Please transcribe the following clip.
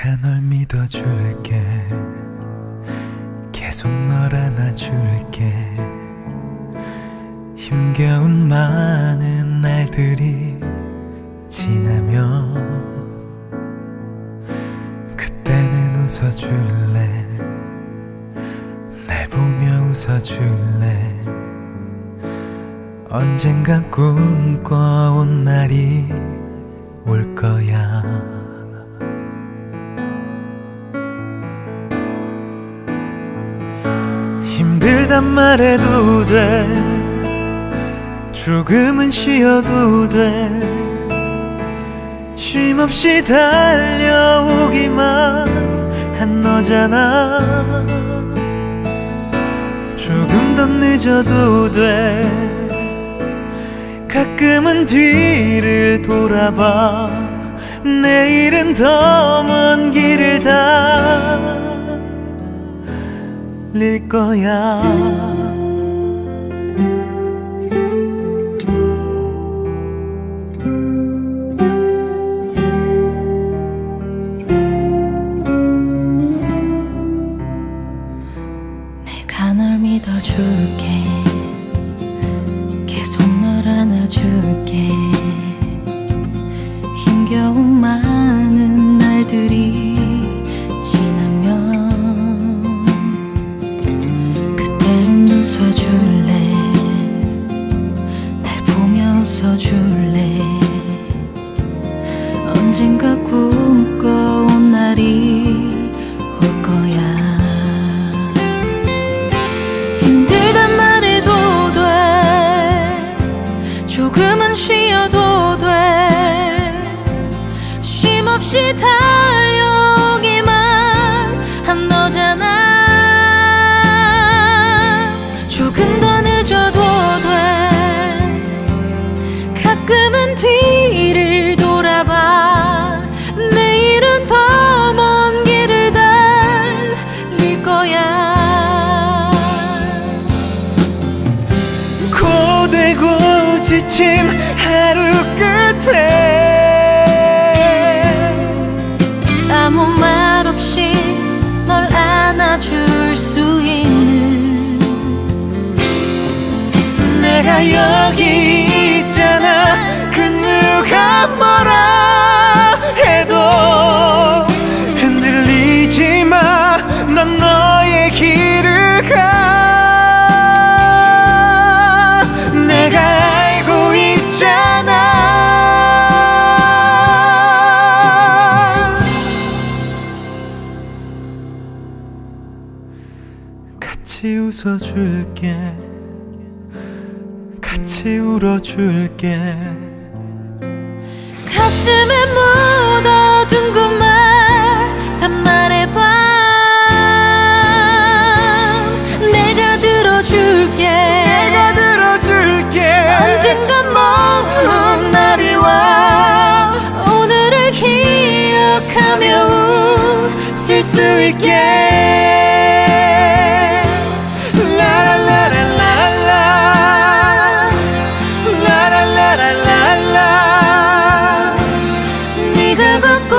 내가 널 믿어줄게. 계속 널 안아줄게. 힘겨운 많은 날들이 지나면 그때는 웃어줄래. 날 보며 웃어줄래. 언젠가 꿈꿔온 날이 올 거야. 힘들단 말해도 돼. 조금은 쉬어도 돼. 쉼없이 달려오기만 한 너잖아. 조금 더 늦어도 돼. 가끔은 뒤를 돌아봐. 내일은 더 먼 길을 달릴 거야. 내가 널 믿어줄게. 계속 널 안아줄게. 힘겨운 많은 날들이 지나면 그땐 웃어줄래. 날 보며 웃어줄래. 언젠가 꿈꿔온 날이 올 거야. 힘들단 말해도 돼. 조금은 쉬어도 돼. 쉼없이 달려오기만 한 너잖아. 조금 더 늦어도 돼. 가끔은 뒤를 돌아봐. 내일은 더 먼 길을 달릴 거야. 고되고 지친 하루 끝에 아무 말 없이 널 안아줄 수 있는 내가 여기 있잖아. 그 누가 뭐라 해도 흔들리지 마. 넌 너의 길을 가. 내가 알고 있잖아. 같이 웃어줄게. 같이 울어줄게. 가슴에 묻어둔 그 말 다 말해봐. 내가 들어줄게. 내가 들어줄게. 언젠가 먼 날이 와. 오늘을 기억하며 웃을 수 있게. 네가 걷고